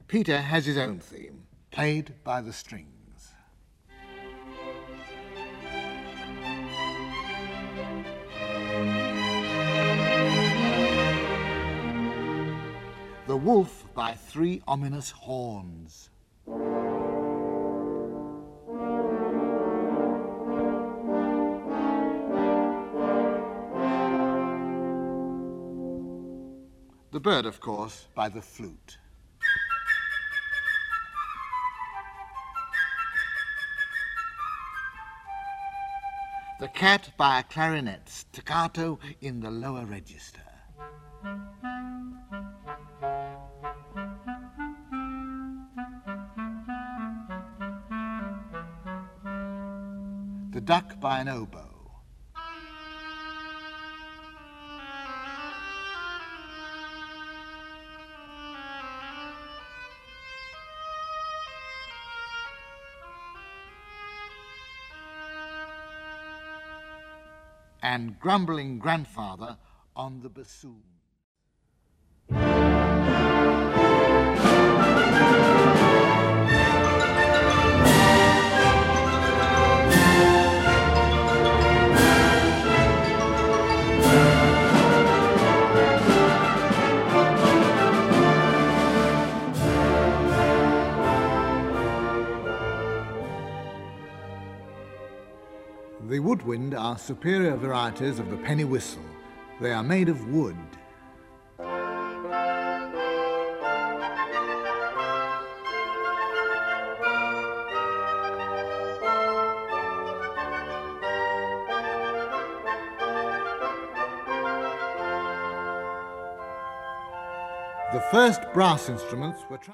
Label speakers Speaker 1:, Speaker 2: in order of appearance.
Speaker 1: Peter has his own theme, played by the strings. The Wolf by Three Ominous Horns. The Bird, of course, by the flute. The Cat by a clarinet, staccato in the lower register. The Duck by an oboe. And Grumbling Grandfather on the bassoon. The woodwind are superior varieties of the penny whistle. They are made of wood. The first brass instruments were